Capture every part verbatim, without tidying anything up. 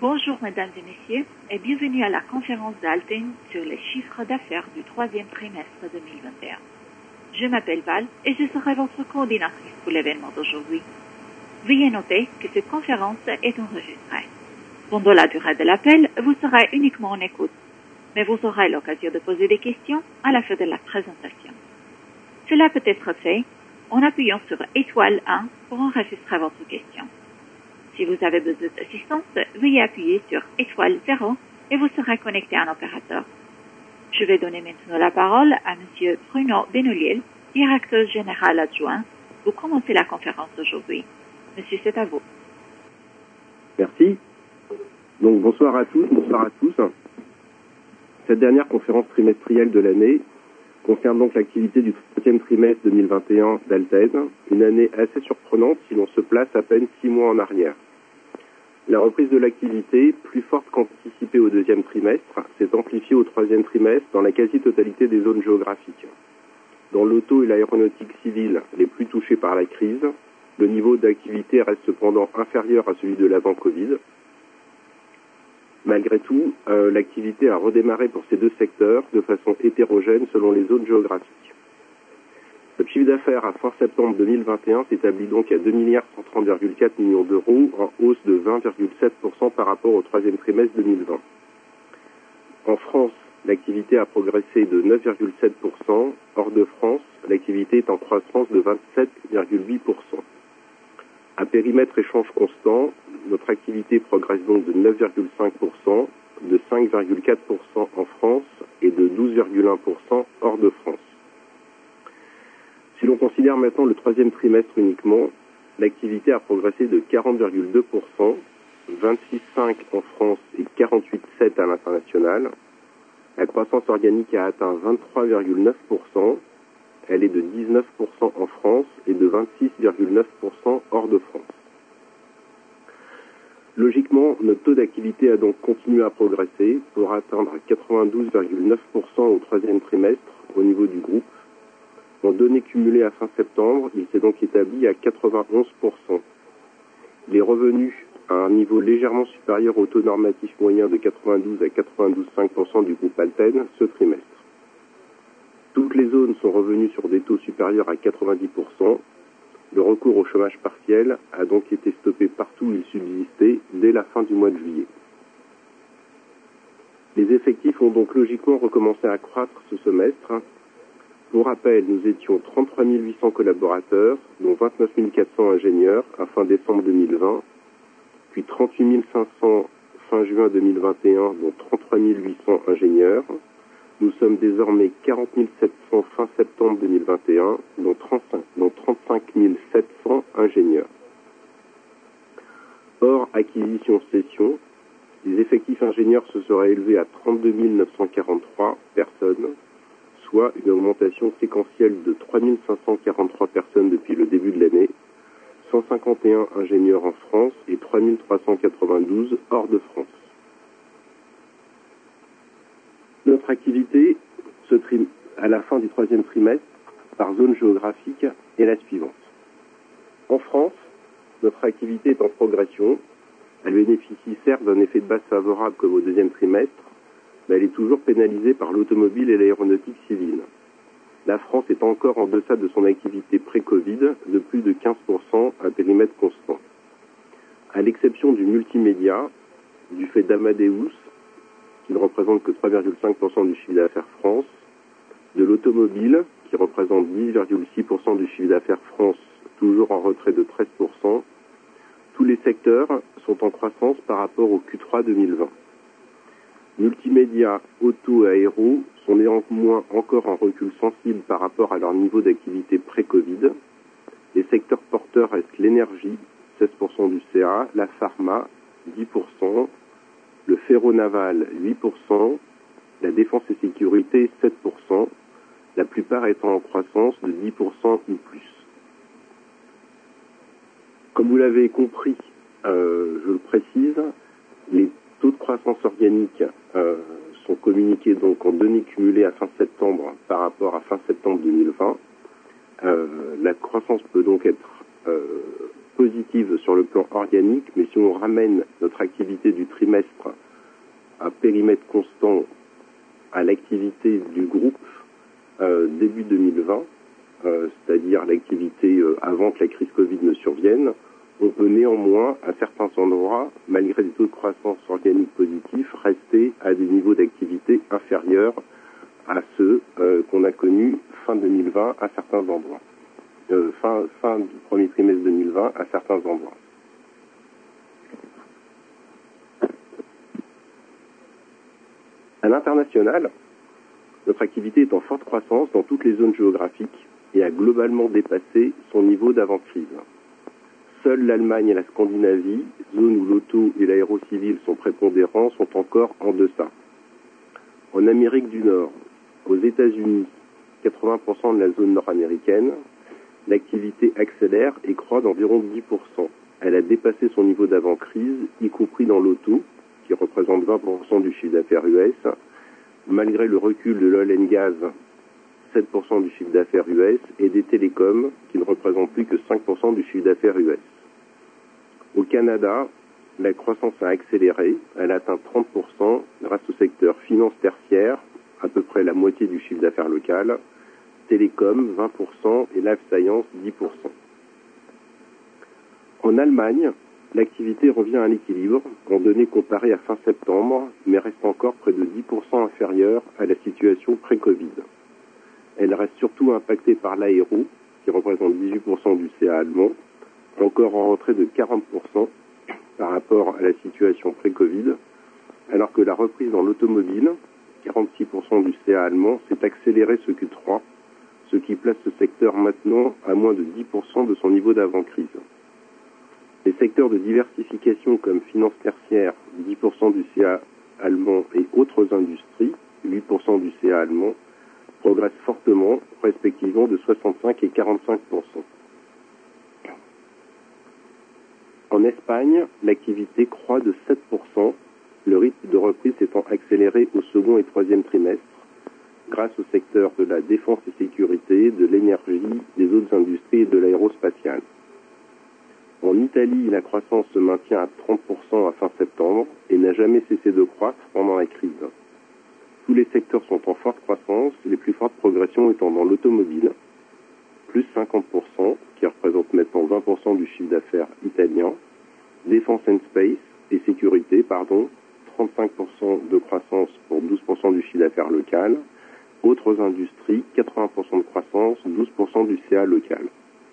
Bonjour mesdames et messieurs et bienvenue à la conférence d'Alten sur les chiffres d'affaires du troisième trimestre deux mille vingt et un. Je m'appelle Val et je serai votre coordinatrice pour l'événement d'aujourd'hui. Veuillez noter que cette conférence est enregistrée. Pendant la durée de l'appel, vous serez uniquement en écoute, mais vous aurez l'occasion de poser des questions à la fin de la présentation. Cela peut être fait en appuyant sur étoile un pour enregistrer votre question. Si vous avez besoin d'assistance, veuillez appuyer sur étoile zéro et vous serez connecté à un opérateur. Je vais donner maintenant la parole à Monsieur Bruno Benoliel, directeur général adjoint, pour commencer la conférence aujourd'hui. Monsieur, c'est à vous. Merci. Donc bonsoir à tous, bonsoir à tous. Cette dernière conférence trimestrielle de l'année concerne donc l'activité du troisième trimestre deux mille vingt et un d'Alten, une année assez surprenante si l'on se place à peine six mois en arrière. La reprise de l'activité, plus forte qu'anticipée au deuxième trimestre, s'est amplifiée au troisième trimestre dans la quasi-totalité des zones géographiques. Dans l'auto et l'aéronautique civile les plus touchées par la crise, le niveau d'activité reste cependant inférieur à celui de l'avant Covid. Malgré tout, euh, l'activité a redémarré pour ces deux secteurs de façon hétérogène selon les zones géographiques. Le chiffre d'affaires à fin septembre deux mille vingt et un s'établit donc à deux milliards cent trente virgule quatre millions d'euros, en hausse de vingt virgule sept pour cent par rapport au troisième trimestre deux mille vingt. En France, l'activité a progressé de neuf virgule sept pour cent. Hors de France, l'activité est en croissance de vingt-sept virgule huit pour cent. À périmètre échange constant, notre activité progresse donc de neuf virgule cinq pour cent, de cinq virgule quatre pour cent en France et de douze virgule un pour cent hors de France. Si l'on considère maintenant le troisième trimestre uniquement, l'activité a progressé de quarante virgule deux pour cent, vingt-six virgule cinq pour cent en France et quarante-huit virgule sept pour cent à l'international. La croissance organique a atteint vingt-trois virgule neuf pour cent. Elle est de dix-neuf pour cent en France et de vingt-six virgule neuf pour cent hors de France. Logiquement, notre taux d'activité a donc continué à progresser pour atteindre quatre-vingt-douze virgule neuf pour cent au troisième trimestre au niveau du groupe. En données cumulées à fin septembre, il s'est donc établi à quatre-vingt-onze pour cent. Les revenus à un niveau légèrement supérieur au taux normatif moyen de quatre-vingt-douze à quatre-vingt-douze virgule cinq pour cent du groupe Alten ce trimestre. Toutes les zones sont revenues sur des taux supérieurs à quatre-vingt-dix pour cent. Le recours au chômage partiel a donc été stoppé partout où il subsistait dès la fin du mois de juillet. Les effectifs ont donc logiquement recommencé à croître ce semestre. Pour rappel, nous étions trente-trois mille huit cents collaborateurs, dont vingt-neuf mille quatre cents ingénieurs à fin décembre deux mille vingt, puis trente-huit mille cinq cents fin juin deux mille vingt et un, dont trente-trois mille huit cents ingénieurs. Nous sommes désormais quarante mille sept cents fin septembre deux mille vingt et un, dont trente-cinq, dont trente-cinq mille sept cents ingénieurs. Hors acquisition-cession, les effectifs ingénieurs se seraient élevés à trente-deux mille neuf cent quarante-trois personnes, soit une augmentation séquentielle de trois mille cinq cent quarante-trois personnes depuis le début de l'année, cent cinquante et un ingénieurs en France et trois mille trois cent quatre-vingt-douze hors de France. Notre activité se trim- à la fin du troisième trimestre par zone géographique est la suivante. En France, notre activité est en progression. Elle bénéficie certes d'un effet de base favorable comme au deuxième trimestre, mais elle est toujours pénalisée par l'automobile et l'aéronautique civile. La France est encore en deçà de son activité pré-Covid de plus de quinze pour cent à périmètre constant. À l'exception du multimédia, du fait d'Amadeus, qui ne représente que trois virgule cinq pour cent du chiffre d'affaires France, de l'automobile, qui représente dix virgule six pour cent du chiffre d'affaires France, toujours en retrait de treize pour cent, tous les secteurs sont en croissance par rapport au Q trois deux mille vingt. Multimédia, auto et aéro sont néanmoins encore en recul sensible par rapport à leur niveau d'activité pré-Covid. Les secteurs porteurs restent l'énergie, seize pour cent du C A, la pharma, dix pour cent, le ferro-naval, huit pour cent, la défense et sécurité, sept pour cent, la plupart étant en croissance de dix pour cent ou plus. Comme vous l'avez compris, euh, je le précise, les taux de croissance organique euh, sont communiqués donc en données cumulées à fin septembre par rapport à fin septembre deux mille vingt. Euh, la croissance peut donc être euh, positive sur le plan organique, mais si on ramène notre activité du trimestre à périmètre constant à l'activité du groupe euh, début deux mille vingt, euh, c'est-à-dire l'activité euh, avant que la crise Covid ne survienne, on peut néanmoins, à certains endroits, malgré des taux de croissance organique positifs, rester à des niveaux d'activité inférieurs à ceux euh, qu'on a connus fin deux mille vingt à certains endroits. Euh, fin, fin du premier trimestre deux mille vingt à certains endroits. À l'international, notre activité est en forte croissance dans toutes les zones géographiques et a globalement dépassé son niveau d'avant-crise. Seules l'Allemagne et la Scandinavie, zones où l'auto et l'aérocivil sont prépondérants, sont encore en deçà. En Amérique du Nord, aux États-Unis, quatre-vingts pour cent de la zone nord-américaine, l'activité accélère et croît d'environ dix pour cent. Elle a dépassé son niveau d'avant-crise, y compris dans l'auto, qui représente vingt pour cent du chiffre d'affaires U S, malgré le recul de l'oil and gas, sept pour cent du chiffre d'affaires U S, et des télécoms, qui ne représentent plus que cinq pour cent du chiffre d'affaires U S. Au Canada, la croissance a accéléré, elle atteint trente pour cent grâce au secteur finance tertiaire, à peu près la moitié du chiffre d'affaires local, télécom vingt pour cent et life science dix pour cent. En Allemagne, l'activité revient à l'équilibre en données comparées à fin septembre, mais reste encore près de dix pour cent inférieure à la situation pré-Covid. Elle reste surtout impactée par l'aéro, qui représente dix-huit pour cent du C A allemand, encore en retrait de quarante pour cent par rapport à la situation pré-Covid, alors que la reprise dans l'automobile, quarante-six pour cent du C A allemand, s'est accélérée ce Q trois, ce qui place ce secteur maintenant à moins de dix pour cent de son niveau d'avant-crise. Les secteurs de diversification comme finance tertiaire, dix pour cent du C A allemand, et autres industries, huit pour cent du C A allemand, progressent fortement, respectivement de soixante-cinq et quarante-cinq pour cent. En Espagne, l'activité croît de sept pour cent, le rythme de reprise s'étant accéléré au second et troisième trimestre, grâce au secteur de la défense et sécurité, de l'énergie, des autres industries et de l'aérospatiale. En Italie, la croissance se maintient à trente pour cent à fin septembre et n'a jamais cessé de croître pendant la crise. Tous les secteurs sont en forte croissance, les plus fortes progressions étant dans l'automobile, plus cinquante pour cent, qui représente maintenant vingt pour cent du chiffre d'affaires italien, défense and space et sécurité, pardon, trente-cinq pour cent de croissance pour douze pour cent du chiffre d'affaires local, autres industries, quatre-vingts pour cent de croissance, douze pour cent du C A local.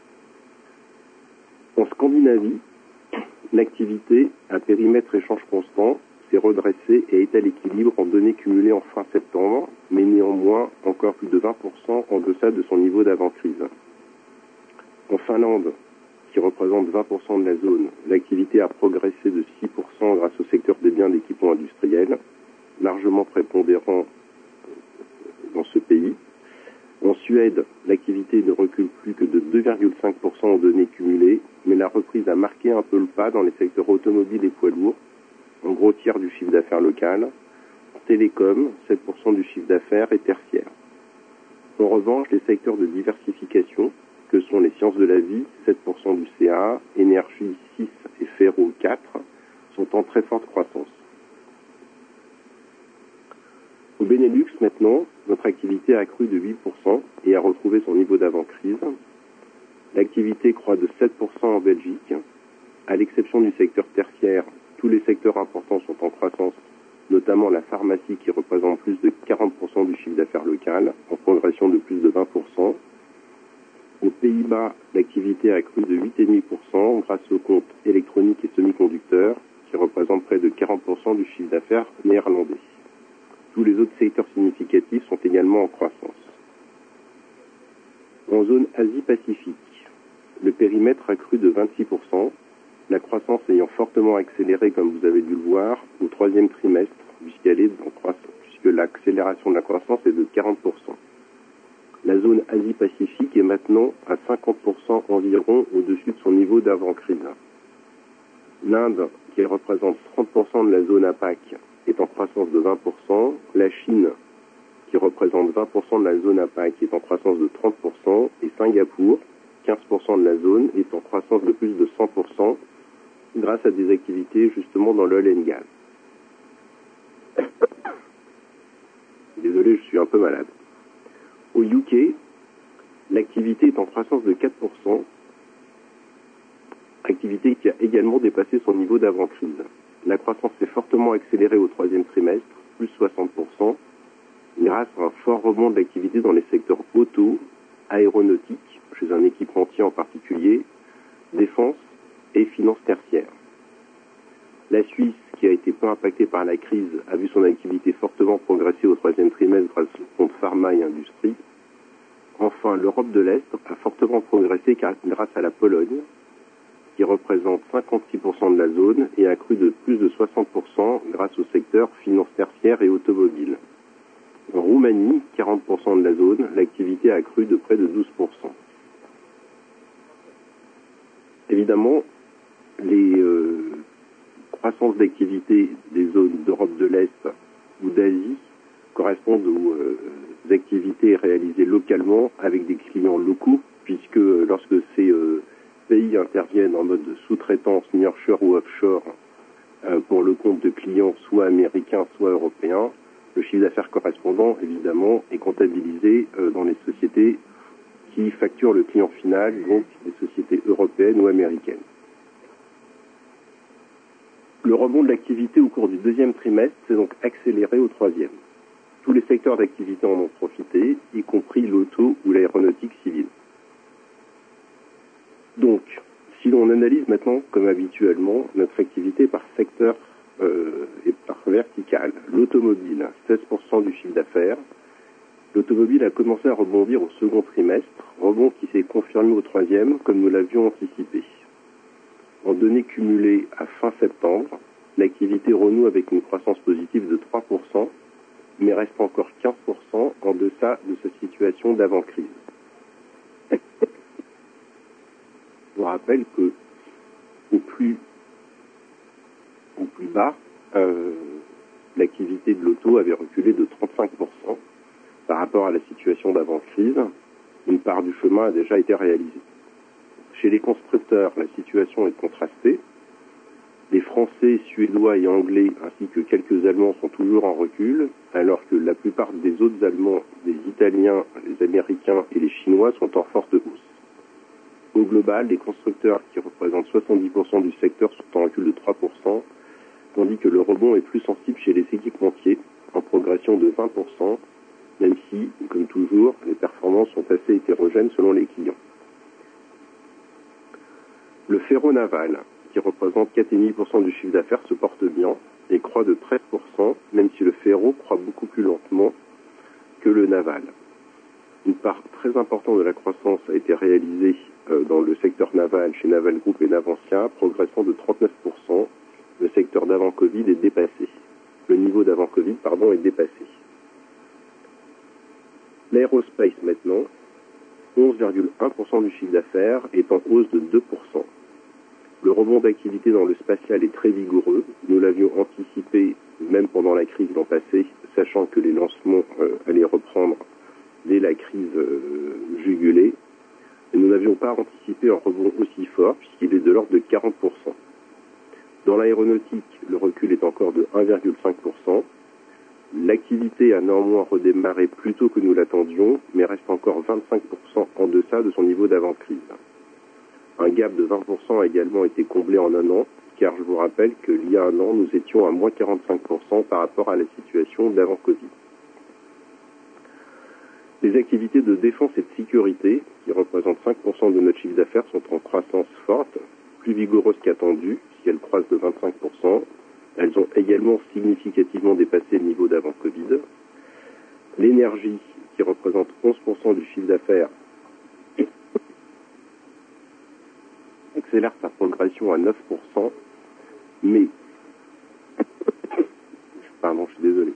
En Scandinavie, l'activité à périmètre échange constant s'est redressée et est à l'équilibre en données cumulées en fin septembre, mais néanmoins encore plus de vingt pour cent en deçà de son niveau d'avant-crise. En Finlande, qui représente vingt pour cent de la zone, l'activité a progressé de six pour cent grâce au secteur des biens d'équipement industriel, largement prépondérant dans ce pays. En Suède, l'activité ne recule plus que de deux virgule cinq pour cent en données cumulées, mais la reprise a marqué un peu le pas dans les secteurs automobiles et poids lourds, en gros tiers du chiffre d'affaires local, télécom, sept pour cent du chiffre d'affaires et tertiaire. En revanche, les secteurs de diversification, que sont les sciences de la vie, sept pour cent du C A, énergie six et ferro quatre, sont en très forte croissance. Au Benelux, maintenant, notre activité a accru de huit pour cent et a retrouvé son niveau d'avant-crise. L'activité croît de sept pour cent en Belgique. À l'exception du secteur tertiaire, tous les secteurs importants sont en croissance, notamment la pharmacie qui représente plus de quarante pour cent du chiffre d'affaires local, en progression de plus de vingt pour cent. Aux Pays-Bas, l'activité a accru de huit virgule cinq pour cent grâce aux comptes électroniques et semi-conducteurs, qui représentent près de quarante pour cent du chiffre d'affaires néerlandais. Tous les autres secteurs significatifs sont également en croissance. En zone Asie-Pacifique, le périmètre a cru de vingt-six pour cent, la croissance ayant fortement accéléré, comme vous avez dû le voir, au troisième trimestre, puisqu'elle est en croissance, puisque l'accélération de la croissance est de quarante pour cent. La zone Asie-Pacifique est maintenant à cinquante pour cent environ au-dessus de son niveau d'avant-crise. L'Inde, qui représente trente pour cent de la zone APAC, est en croissance de vingt pour cent. La Chine, qui représente vingt pour cent de la zone APAC, est en croissance de trente pour cent. Et Singapour, quinze pour cent de la zone est en croissance de plus de cent pour cent grâce à des activités justement dans l'oil and gas. Désolé, je suis un peu malade. Au U K, l'activité est en croissance de quatre pour cent, activité qui a également dépassé son niveau d'avant-crise. La croissance s'est fortement accélérée au troisième trimestre, plus soixante pour cent, grâce à un fort rebond de l'activité dans les secteurs auto, aéronautique, chez un équipementier en particulier, défense et finances tertiaires. La Suisse, qui a été peu impactée par la crise, a vu son activité fortement progresser au troisième trimestre grâce au compte pharma et industrie. Enfin, l'Europe de l'Est a fortement progressé grâce à la Pologne, qui représente cinquante-six pour cent de la zone et a cru de plus de soixante pour cent grâce au secteur finances tertiaires et automobile. En Roumanie, quarante pour cent de la zone, l'activité a cru de près de douze pour cent. Évidemment, les euh, croissances d'activité des zones d'Europe de l'Est ou d'Asie correspondent aux euh, activités réalisées localement avec des clients locaux, puisque lorsque ces euh, pays interviennent en mode sous-traitance nearshore ou offshore euh, pour le compte de clients soit américains, soit européens, le chiffre d'affaires correspondant, évidemment, est comptabilisé euh, dans les sociétés qui facturent le client final, donc les sociétés européennes ou américaines. Le rebond de l'activité au cours du deuxième trimestre s'est donc accéléré au troisième. Tous les secteurs d'activité en ont profité, y compris l'auto ou l'aéronautique civile. Donc, si l'on analyse maintenant, comme habituellement, notre activité par secteur euh, et par verticale, l'automobile, seize pour cent du chiffre d'affaires. L'automobile a commencé à rebondir au second trimestre, rebond qui s'est confirmé au troisième, comme nous l'avions anticipé. En données cumulées à fin septembre, l'activité renoue avec une croissance positive de trois pour cent, mais reste encore quinze pour cent en deçà de sa situation d'avant-crise. Je vous rappelle que au plus, au plus bas, euh, l'activité de l'auto avait reculé de trente-cinq pour cent par rapport à la situation d'avant-crise. Une part du chemin a déjà été réalisée. Chez les constructeurs, la situation est contrastée. Les Français, Suédois et Anglais, ainsi que quelques Allemands, sont toujours en recul, alors que la plupart des autres Allemands, les Italiens, les Américains et les Chinois sont en forte hausse. Au global, les constructeurs, qui représentent soixante-dix pour cent du secteur, sont en recul de trois pour cent, tandis que le rebond est plus sensible chez les équipementiers, en progression de vingt pour cent, même si, comme toujours, les performances sont assez hétérogènes selon les clients. Le ferro-naval, qui représente quatre virgule cinq pour cent du chiffre d'affaires, se porte bien et croît de treize pour cent, même si le ferro croît beaucoup plus lentement que le naval. Une part très importante de la croissance a été réalisée euh, dans le secteur naval chez Naval Group et Navantia, progressant de trente-neuf pour cent. Le secteur d'avant-Covid est dépassé. Le niveau d'avant-Covid, pardon, est dépassé. L'aérospace maintenant, onze virgule un pour cent du chiffre d'affaires, est en hausse de deux pour cent. Le rebond d'activité dans le spatial est très vigoureux. Nous l'avions anticipé même pendant la crise l'an passé, sachant que les lancements euh, allaient reprendre dès la crise euh, jugulée. Et nous n'avions pas anticipé un rebond aussi fort, puisqu'il est de l'ordre de quarante pour cent. Dans l'aéronautique, le recul est encore de un virgule cinq pour cent. L'activité a néanmoins redémarré plus tôt que nous l'attendions, mais reste encore vingt-cinq pour cent en deçà de son niveau d'avant-crise. Un gap de vingt pour cent a également été comblé en un an, car je vous rappelle qu'il y a un an, nous étions à moins quarante-cinq pour cent par rapport à la situation d'avant-Covid. Les activités de défense et de sécurité, qui représentent cinq pour cent de notre chiffre d'affaires, sont en croissance forte, plus vigoureuse qu'attendue, puisqu'elles croissent de vingt-cinq pour cent. Elles ont également significativement dépassé le niveau d'avant-Covid. L'énergie, qui représente onze pour cent du chiffre d'affaires, accélère sa progression à neuf pour cent, mais, pardon, je suis désolé,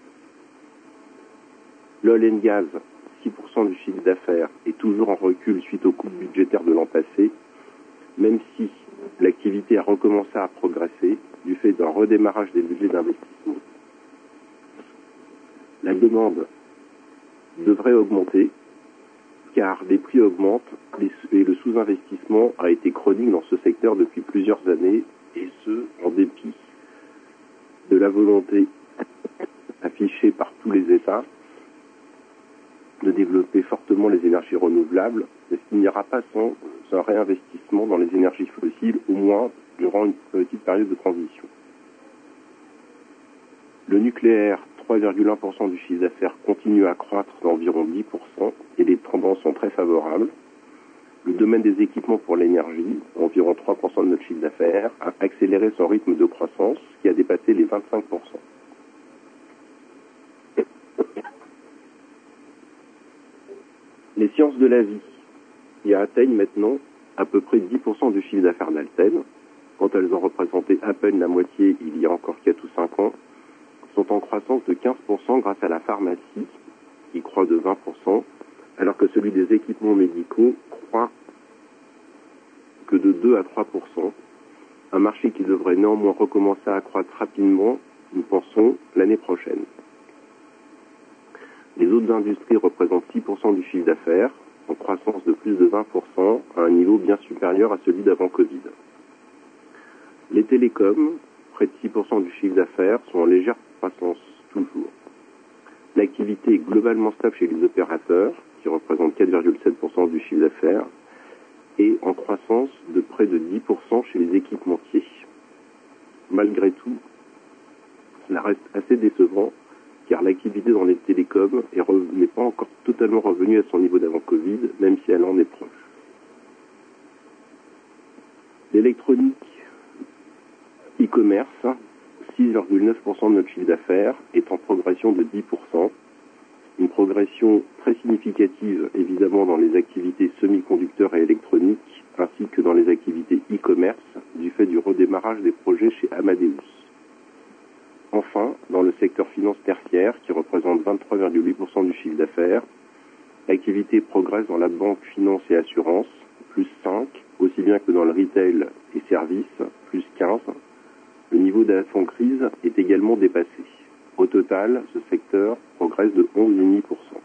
l'oil and gas, six pour cent du chiffre d'affaires, est toujours en recul suite aux coupes budgétaires de l'an passé, même si l'activité a recommencé à progresser du fait d'un redémarrage des budgets d'investissement. La demande devrait augmenter car les prix augmentent et le sous-investissement a été chronique dans ce secteur depuis plusieurs années, et ce, en dépit de la volonté affichée par tous les États de développer fortement les énergies renouvelables, mais ce qu'il n'y aura pas sans un réinvestissement dans les énergies fossiles, au moins durant une petite période de transition. Le nucléaire, trois virgule un pour cent du chiffre d'affaires, continue à croître d'environ dix pour cent et les tendances sont très favorables. Le domaine des équipements pour l'énergie, environ trois pour cent de notre chiffre d'affaires, a accéléré son rythme de croissance qui a dépassé les vingt-cinq pour cent. Les sciences de la vie, qui atteignent maintenant à peu près dix pour cent du chiffre d'affaires d'Alten, quand elles ont représenté à peine la moitié il y a encore quatre ou cinq ans, sont en croissance de quinze pour cent grâce à la pharmacie, qui croît de vingt pour cent, alors que celui des équipements médicaux croît que de deux à trois pour cent, un marché qui devrait néanmoins recommencer à croître rapidement, nous pensons, l'année prochaine. Les autres industries représentent six pour cent du chiffre d'affaires, en croissance de plus de vingt pour cent, à un niveau bien supérieur à celui d'avant Covid. Les télécoms, près de six pour cent du chiffre d'affaires, sont en légère croissance toujours. L'activité est globalement stable chez les opérateurs, qui représentent quatre virgule sept pour cent du chiffre d'affaires, et en croissance de près de dix pour cent chez les équipementiers. Malgré tout, cela reste assez décevant, car l'activité dans les télécoms n'est pas encore totalement revenue à son niveau d'avant Covid, même si elle en est proche. L'électronique e-commerce, six virgule neuf pour cent de notre chiffre d'affaires, est en progression de dix pour cent. Une progression très significative, évidemment, dans les activités semi-conducteurs et électroniques, ainsi que dans les activités e-commerce, du fait du redémarrage des projets chez Amadeus. Enfin, dans le secteur finance tertiaire, qui représente vingt-trois virgule huit pour cent du chiffre d'affaires, l'activité progresse dans la banque, finance et assurance, plus cinq, aussi bien que dans le retail et services, plus quinze. Le niveau d'avant-crise est également dépassé. Au total, ce secteur progresse de onze virgule cinq pour cent.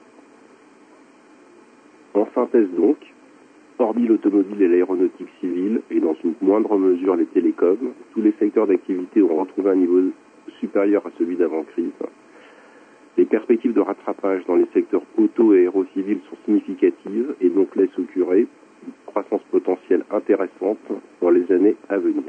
En synthèse donc, hormis l'automobile et l'aéronautique civile, et dans une moindre mesure les télécoms, tous les secteurs d'activité ont retrouvé un niveau supérieur à celui d'avant-crise. Les perspectives de rattrapage dans les secteurs auto et aérocivils sont significatives et donc laissent augurer une croissance potentielle intéressante dans les années à venir.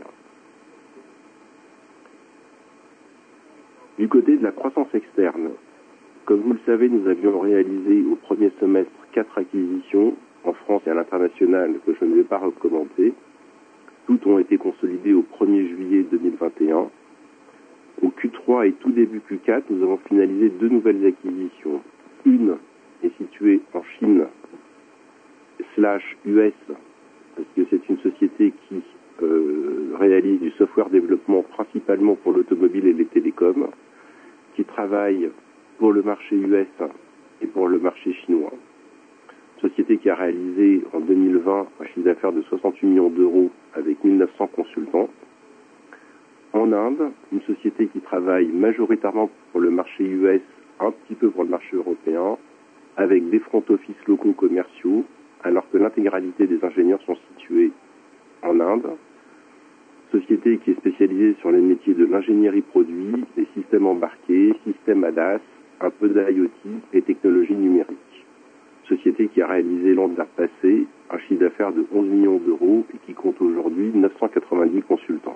Du côté de la croissance externe, comme vous le savez, nous avions réalisé au premier semestre quatre acquisitions en France et à l'international que je ne vais pas recommander. Toutes ont été consolidées au premier juillet deux mille vingt et un. Au Q trois et tout début Q quatre, nous avons finalisé deux nouvelles acquisitions. Une est située en Chine, slash U S, parce que c'est une société qui euh, réalise du software développement principalement pour l'automobile et les télécoms, qui travaille pour le marché U S et pour le marché chinois. Société qui a réalisé en deux mille vingt un chiffre d'affaires de soixante-huit millions d'euros avec mille neuf cents consultants. En Inde, une société qui travaille majoritairement pour le marché U S, un petit peu pour le marché européen, avec des front office locaux commerciaux, alors que l'intégralité des ingénieurs sont situés en Inde. Société qui est spécialisée sur les métiers de l'ingénierie produit, des systèmes embarqués, systèmes A D A S, un peu d'I O T et technologie numérique. Société qui a réalisé l'an passé un chiffre d'affaires de onze millions d'euros et qui compte aujourd'hui neuf cent quatre-vingt-dix consultants.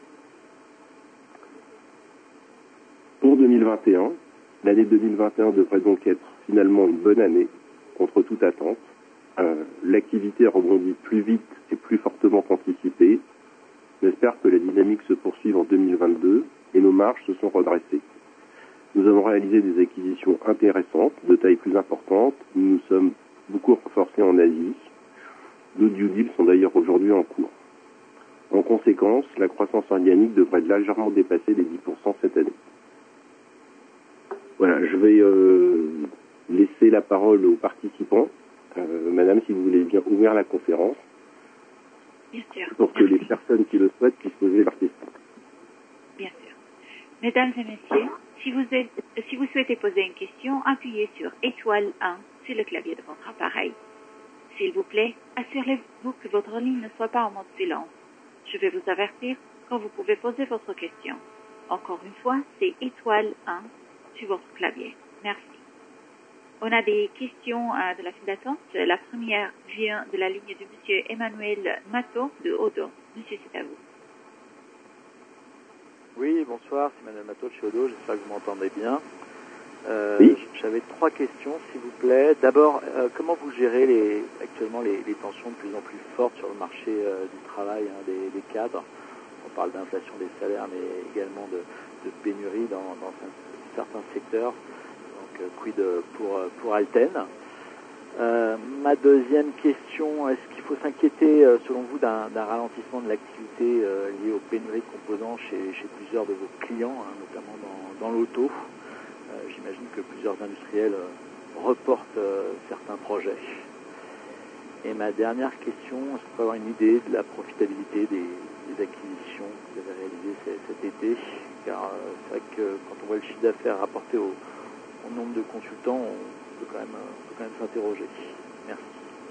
Pour deux mille vingt et un, l'année deux mille vingt et un devrait donc être finalement une bonne année, contre toute attente. Euh, l'activité rebondit plus vite et plus fortement qu'anticipé. J'espère que la dynamique se poursuive en deux mille vingt-deux et nos marges se sont redressées. Nous avons réalisé des acquisitions intéressantes, de taille plus importante. Nous nous sommes beaucoup renforcés en Asie. Nos due deals sont d'ailleurs aujourd'hui en cours. En conséquence, la croissance organique devrait légèrement dépasser les dix pour cent cette année. Voilà, je vais euh, laisser la parole aux participants. Euh, madame, si vous voulez bien ouvrir la conférence. Bien sûr. Pour que les personnes qui le souhaitent puissent poser leurs questions. Bien sûr. Mesdames et messieurs, si vous, êtes, si vous souhaitez poser une question, appuyez sur étoile un sur le clavier de votre appareil. S'il vous plaît, assurez-vous que votre ligne ne soit pas en mode silence. Je vais vous avertir quand vous pouvez poser votre question. Encore une fois, c'est étoile un sur votre clavier. Merci. On a des questions euh, de la file d'attente. La première vient de la ligne de Monsieur Emmanuel Matteau de Odo. Monsieur, c'est à vous. Oui, bonsoir, c'est Emmanuel Matteau de chez Odo. J'espère que vous m'entendez bien. Euh, oui. J'avais trois questions, s'il vous plaît. D'abord, euh, comment vous gérez les, actuellement les, les tensions de plus en plus fortes sur le marché euh, du travail, hein, des, des cadres? On parle d'inflation des salaires, mais également de, de pénurie dans, dans certains secteurs. Donc, euh, quid pour, pour Alten? euh, Ma deuxième question, est-ce qu'il faut s'inquiéter, euh, selon vous, d'un ralentissement de l'activité euh, liée aux pénuries de composants chez, chez plusieurs de vos clients, hein, notamment dans, dans l'auto? Euh, J'imagine que plusieurs industriels euh, reportent euh, certains projets. Et ma dernière question, est-ce qu'on peut avoir une idée de la profitabilité des, des acquisitions que vous avez réalisées cet, cet été? Car euh, c'est vrai que quand on voit le chiffre d'affaires rapporté au, au nombre de consultants, on peut quand même, on peut quand même s'interroger. Merci.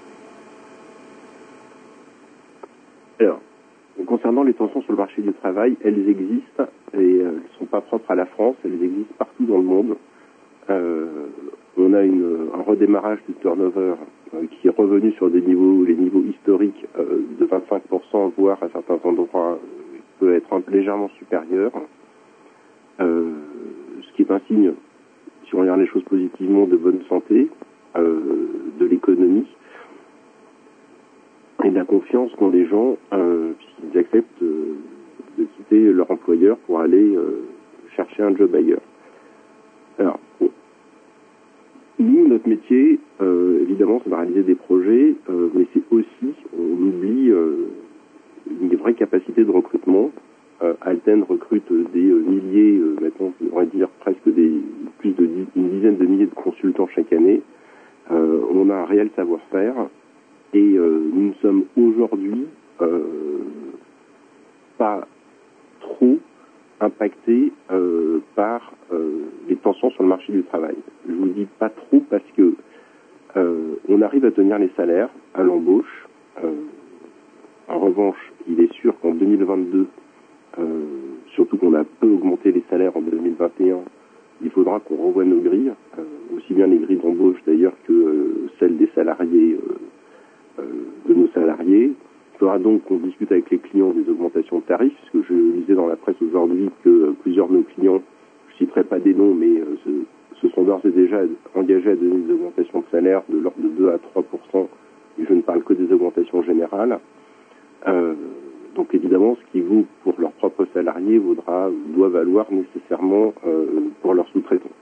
Alors, concernant les tensions sur le marché du travail, elles existent et euh, elles ne sont pas propres à la France, elles existent partout dans le monde. Euh, on a une, un redémarrage du turnover euh, qui est revenu sur des niveaux, les niveaux historiques euh, de vingt-cinq pour cent, voire à certains endroits euh, peut être un, légèrement supérieur. Euh, ce qui est un signe, si on regarde les choses positivement, de bonne santé euh, de l'économie et de la confiance qu'ont les gens euh, puisqu'ils acceptent euh, de quitter leur employeur pour aller euh, chercher un job ailleurs. Alors, bon. Nous, notre métier, euh, évidemment, c'est de réaliser des projets, euh, mais c'est aussi, on oublie euh, une vraie capacité de recrutement. Euh, Alten recrute des euh, milliers, euh, maintenant, on va dire presque des plus de dix, une dizaine de milliers de consultants chaque année. Euh, on a un réel savoir-faire et euh, nous sommes aujourd'hui euh, pas trop impactés euh, par euh, les tensions sur le marché du travail. Je vous dis pas trop parce que euh, on arrive à tenir les salaires à l'embauche. Euh, en revanche, il est sûr qu'en deux mille vingt-deux, euh, surtout qu'on a peu augmenté les salaires en deux mille vingt et un, il faudra qu'on revoie nos grilles, euh, aussi bien les grilles d'embauche d'ailleurs que euh, celles des salariés, euh, euh, de nos salariés. Il faudra donc qu'on discute avec les clients des augmentations de tarifs, parce que je lisais dans la presse aujourd'hui que euh, plusieurs de nos clients, je ne citerai pas des noms, mais euh, se, se sont d'ores et déjà engagés à donner des augmentations de salaire de l'ordre de deux à trois pour cent, et je ne parle que des augmentations générales. Euh, donc évidemment, ce qui vaut pour leurs propres salariés vaudra, doit valoir nécessairement euh, pour leurs sous-traitants.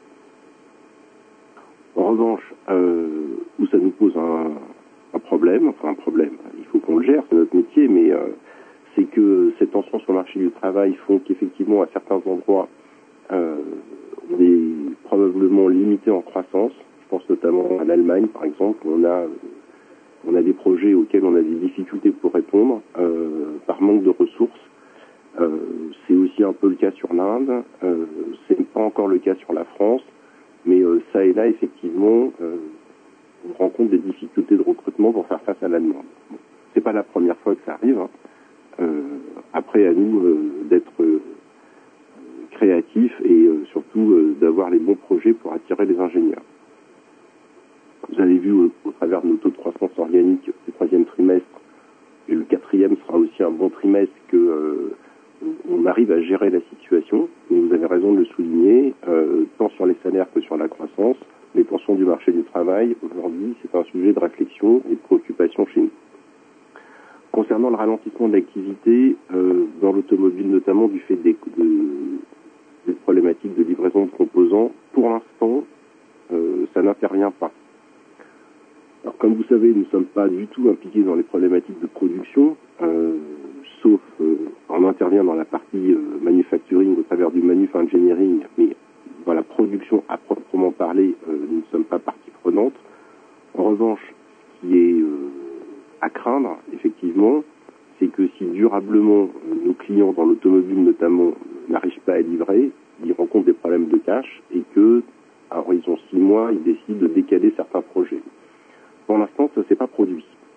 En revanche, euh, où ça nous pose un, un problème, enfin un problème, il faut qu'on le gère, c'est notre métier, mais euh, c'est que ces tensions sur le marché du travail font qu'effectivement, à certains endroits, euh, on est probablement limité en croissance. Je pense notamment à l'Allemagne, par exemple, où on a, on a des projets auxquels on a des difficultés pour répondre euh, par manque de ressources. Euh, c'est aussi un peu le cas sur l'Inde, euh, c'est pas encore le cas sur la France, mais euh, ça et là, effectivement, euh, on rencontre des difficultés de recrutement pour faire face à la demande. Bon, c'est pas la première fois que ça arrive. Hein. Euh, après, à nous euh, d'être euh, créatifs et euh, surtout euh, d'avoir les bons projets pour attirer les ingénieurs. Vous avez vu au, au travers de nos taux de croissance organique du troisième trimestre, et le quatrième sera aussi un bon trimestre, que euh, on arrive à gérer la situation. Et vous avez raison de le souligner, euh, tant sur les salaires que sur la croissance. Les tensions du marché du travail, aujourd'hui, c'est un sujet de réflexion et de préoccupation chez nous. Concernant le ralentissement de l'activité, euh, dans l'automobile notamment, du fait des, de, des problématiques de livraison de composants, pour l'instant, euh, ça n'intervient pas. Alors, comme vous savez, nous ne sommes pas du tout impliqués dans les problématiques de production, euh, sauf euh, on intervient dans la partie euh, manufacturing au travers du manuf engineering, mais dans la production à proprement parler, euh, nous ne sommes pas partie prenante. En revanche, ce qui est euh, à craindre, effectivement, c'est que si durablement euh, nos clients dans l'automobile notamment n'arrivent pas à livrer, ils rencontrent des problèmes de cash et que, à horizon six mois, ils décident de décaler certains projets. Pour l'instant, ça ne s'est pas produit.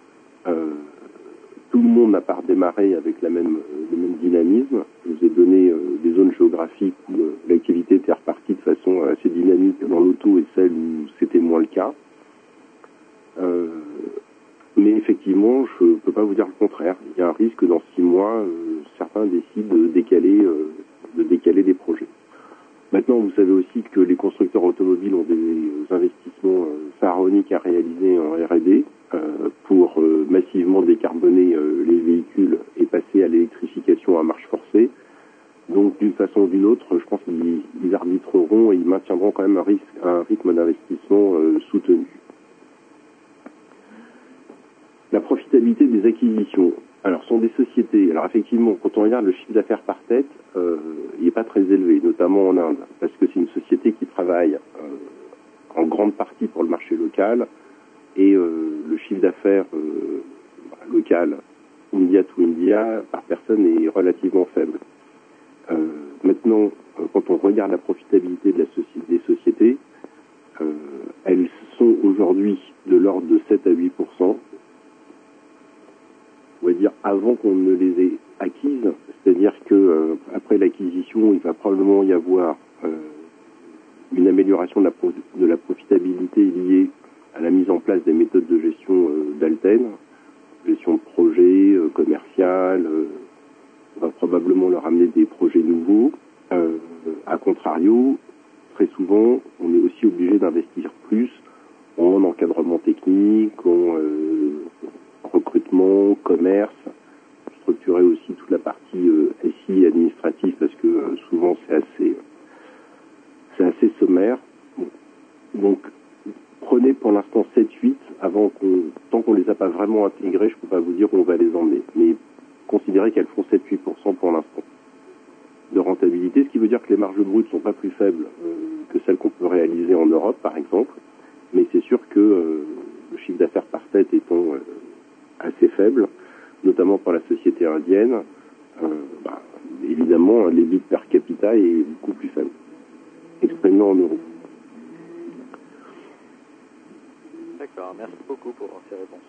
monde n'a pas redémarré avec la même, le même dynamisme. Je vous ai donné euh, des zones géographiques où euh, l'activité était repartie de façon assez dynamique dans l'auto et celles où c'était moins le cas. Euh, mais effectivement, je ne peux pas vous dire le contraire. Il y a un risque dans six mois, euh, certains décident de décaler, euh, de décaler des projets. Maintenant, vous savez aussi que les constructeurs automobiles ont des investissements euh, pharaoniques à réaliser en R et D euh, pour euh, massivement décarboner euh, les véhicules et passer à l'électrification à marche forcée. Donc, d'une façon ou d'une autre, je pense qu'ils ils arbitreront et ils maintiendront quand même un, risque, un rythme d'investissement euh, soutenu. La profitabilité des acquisitions. Alors, sont des sociétés. Alors, effectivement, quand on regarde le chiffre d'affaires par tête, euh, il n'est pas très élevé, notamment en Inde, parce que c'est une société qui travaille euh, en grande partie pour le marché local et euh, le chiffre d'affaires euh, local, India to India, par personne est relativement faible. Euh, maintenant, euh, quand on regarde la profitabilité de la soci- des sociétés, euh, elles sont aujourd'hui de l'ordre de sept à huit pour cent. On va dire avant qu'on ne les ait acquises, c'est-à-dire que euh, après l'acquisition, il va probablement y avoir euh, une amélioration de la, pro- de la profitabilité liée à la mise en place des méthodes de gestion euh, d'Alten, gestion de projet, euh, commercial. Euh, on va probablement leur amener des projets nouveaux. Euh, à contrario, très souvent, on est aussi obligé d'investir plus en encadrement technique, en euh, recrutement, commerce, structurer aussi toute la partie euh, S I administrative parce que euh, souvent c'est assez c'est assez sommaire. Donc prenez pour l'instant sept huit avant qu'on tant qu'on les a pas vraiment intégrées, je peux pas vous dire où on va les emmener, mais considérez qu'elles font sept huit pour cent pour l'instant de rentabilité, ce qui veut dire que les marges brutes sont pas plus faibles euh, que celles qu'on peut réaliser en Europe par exemple, mais c'est sûr que euh, le chiffre d'affaires par tête étant euh, assez faible, notamment pour la société indienne, euh, bah, évidemment, l'E B I T per capita est beaucoup plus faible, extrêmement en euros. D'accord, merci beaucoup pour ces réponses.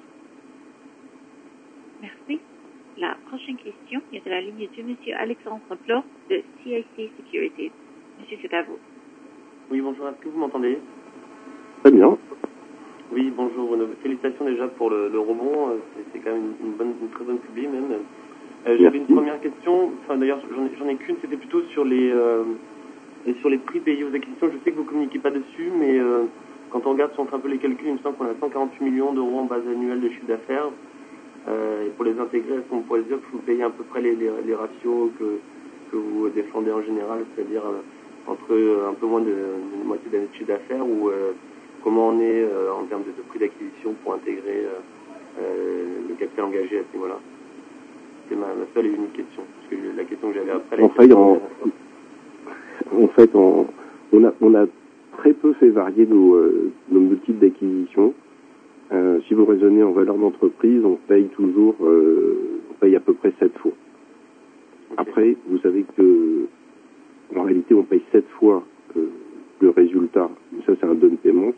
Merci. La prochaine question est de la ligne de Monsieur Alexandre Plot de C I C Securities. Monsieur, c'est à vous. Oui, bonjour, est-ce que vous m'entendez? Très bien. Oui, bonjour Renaud. Félicitations déjà pour le, le rebond, c'est, c'est quand même une, une, bonne, une très bonne publi même. Euh, j'avais une première question, enfin d'ailleurs j'en ai, j'en ai qu'une, c'était plutôt sur les, euh, sur les prix payés aux acquisitions. Je sais que vous ne communiquez pas dessus, mais euh, quand on regarde, si on fait un peu les calculs, il me semble qu'on a cent quarante-huit millions d'euros en base annuelle de chiffre d'affaires. Euh, et pour les intégrer, est-ce qu'on pourrait dire que vous payez à peu près les, les, les ratios que, que vous défendez en général, c'est-à-dire euh, entre euh, un peu moins de, de moitié d'année de chiffre d'affaires ou euh, comment on est euh, en termes de, de prix d'acquisition pour intégrer euh, euh, le capital engagé à ce niveau-là? C'est ma, ma seule et unique question. Parce que la question que j'avais après... En fait, en, en fait en, on, a, on a très peu fait varier nos, euh, nos multiples d'acquisition. Euh, si vous raisonnez en valeur d'entreprise, on paye toujours, euh, on paye à peu près sept fois. Okay. Après, vous savez que en réalité, on paye sept fois euh, le résultat. Ça, c'est un down payment.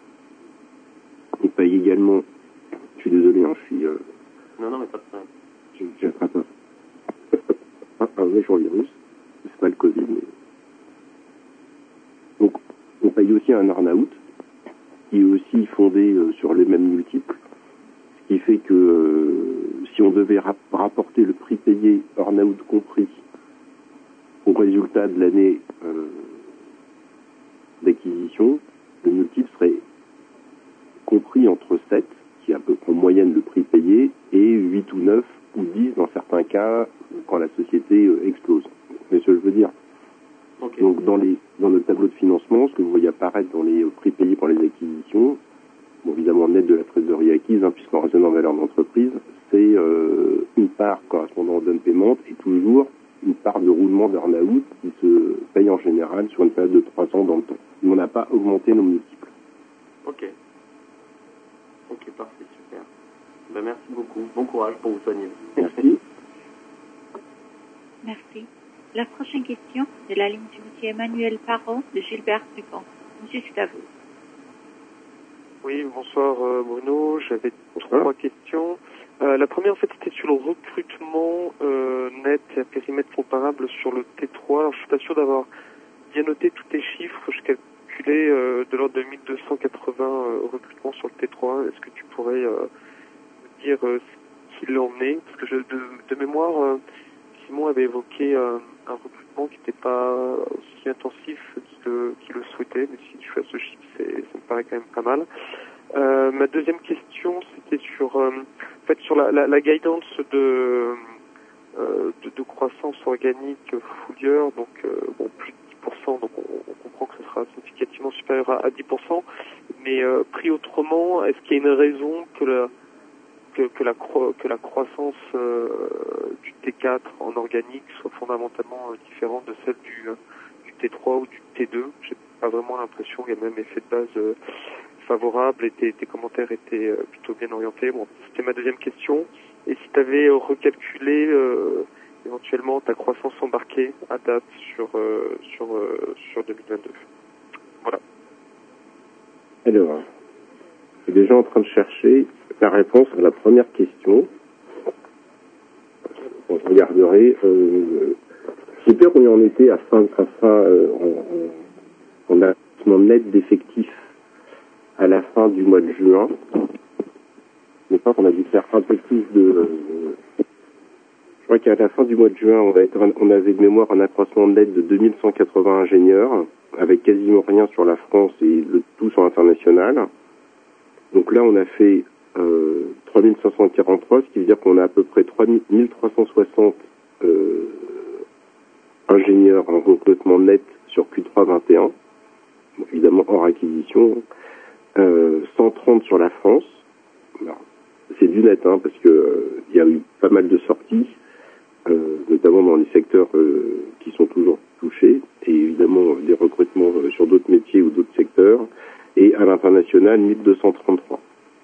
On paye également. Je suis désolé, hein, je suis. Euh, non, non, mais pas de problème. J'attrape un, un, un méchant virus. C'est pas le Covid, mais. Donc, on paye aussi un earn-out qui est aussi fondé euh, sur les mêmes multiples. Ce qui fait que euh, si on devait rap- rapporter le prix payé, earn-out compris, au résultat de l'année euh, d'acquisition, le multiple serait compris entre sept, qui est à peu près en moyenne le prix payé, et huit ou neuf ou dix dans certains cas quand la société euh, explose. C'est ce que je veux dire. Okay. Donc dans, les, dans le tableau de financement, ce que vous voyez apparaître dans les prix payés pour les acquisitions, bon, évidemment net de la trésorerie acquise, hein, puisqu'en raisonnant en valeur d'entreprise, c'est euh, une part correspondant au down payment et toujours une part de roulement d'earn-out qui se paye en général sur une période de trois ans dans le temps. Mais on n'a pas augmenté nos multiples. Ok. Ok, parfait, super. Ben, merci beaucoup. Bon courage pour vous soigner. Merci. Merci. La prochaine question est la ligne du monsieur Emmanuel Parot de Gilbert Dupont. Monsieur, c'est à vous. Oui, bonsoir euh, Bruno. J'avais trois questions. Euh, la première, en fait, c'était sur le recrutement euh, net et à périmètre comparable sur le T trois. Alors, je suis pas sûr d'avoir bien noté tous les chiffres. Je calculais euh, de l'ordre de mille deux cent quatre-vingts euh, recrutements sur le T trois. Est-ce que tu pourrais euh, me dire euh, ce qu'il en est? Parce que je, de, de mémoire, euh, Simon avait évoqué euh, un recrutement qui n'était pas aussi intensif qu'il le, qu'il le souhaitait. Mais si tu fais ce chiffre, c'est, ça me paraît quand même pas mal. Euh, ma deuxième question, c'était sur, euh, en fait, sur la, la, la guidance de, euh, de, de croissance organique full year, donc euh, bon, plus de dix pour cent, donc on, on comprend que ce sera significativement supérieur à, à dix pour cent, mais euh, pris autrement, est-ce qu'il y a une raison que la que, que la cro- que la croissance euh, du T quatre en organique soit fondamentalement euh, différente de celle du, euh, du T trois ou du T deux? J'ai pas vraiment l'impression qu'il y a le même effet de base euh, favorable et tes, tes commentaires étaient euh, plutôt bien orientés. Bon, c'était ma deuxième question. Et si tu avais euh, recalculé euh, éventuellement ta croissance embarquée à date sur euh, sur euh, sur deux mille vingt-deux. Voilà. Alors, je suis déjà en train de chercher la réponse à la première question. On regarderait. Euh, je sais pas où on était à fin, à fin euh, en, en, en avancement net d'effectifs à la fin du mois de juin. Je crois qu'on a dû faire un peu plus de... Euh, je crois qu'à la fin du mois de juin, on, va être, on avait de mémoire un accroissement net de deux mille cent quatre-vingts ingénieurs, avec quasiment rien sur la France et le tout sur l'international. Donc là, on a fait euh, trois mille cinq cent quarante-trois, ce qui veut dire qu'on a à peu près trois mille trois cent soixante euh, ingénieurs en recrutement net sur Q trois vingt et un, bon, évidemment hors acquisition, euh, cent trente sur la France. Alors, c'est du net, hein, parce que euh, il y a eu pas mal de sorties, euh, notamment dans les secteurs euh, qui sont toujours touchés, et évidemment des recrutements euh, sur d'autres métiers ou d'autres secteurs, et à l'international, mille deux cent trente-trois.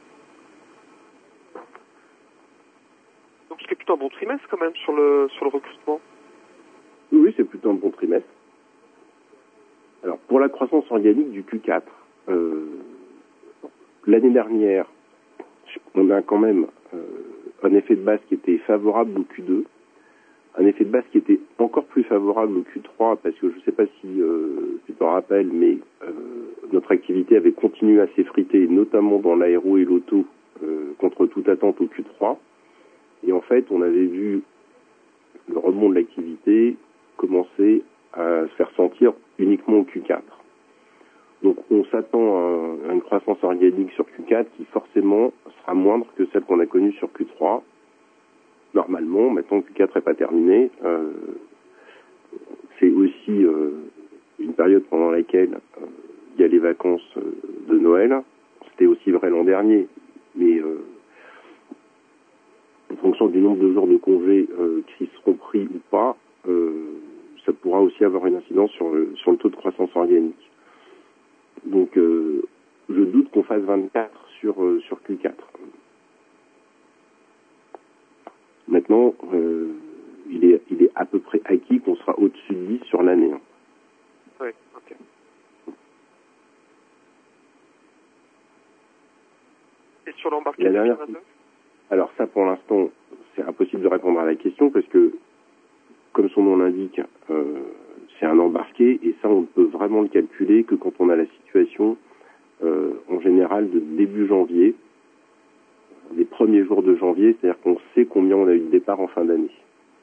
Donc c'est plutôt un bon trimestre quand même sur le sur le recrutement. Oui, c'est plutôt un bon trimestre. Alors, pour la croissance organique du Q quatre, euh, l'année dernière, on a quand même euh, un effet de base qui était favorable au Q deux, un effet de base qui était encore plus favorable au Q trois, parce que je ne sais pas si euh, tu t'en rappelles, mais euh, notre activité avait continué à s'effriter, notamment dans l'aéro et l'auto, euh, contre toute attente au Q trois. Et en fait, on avait vu le rebond de l'activité commencer à se faire sentir uniquement au Q quatre. Donc on s'attend à une croissance organique sur Q quatre qui forcément sera moindre que celle qu'on a connue sur Q trois. Normalement, maintenant que Q quatre n'est pas terminé, euh, c'est aussi euh, une période pendant laquelle euh, il y a les vacances euh, de Noël. C'était aussi vrai l'an dernier, mais euh, en fonction du nombre de jours de congés euh, qui seront pris ou pas, euh, ça pourra aussi avoir une incidence sur le, sur le taux de croissance organique. Donc, euh, je doute qu'on fasse vingt-quatre sur, euh, sur Q quatre. Maintenant, euh, il est, il est à peu près acquis qu'on sera au-dessus de dix sur l'année. Hein. Oui, ok. Et sur l'embarqué La dernière... deux mille vingt-deux? Alors ça, pour l'instant, c'est impossible de répondre à la question parce que, comme son nom l'indique, euh, c'est un embarqué et ça, on ne peut vraiment le calculer que quand on a la situation, euh, en général, de début janvier, les premiers jours de janvier, c'est-à-dire qu'on sait combien on a eu de départ en fin d'année.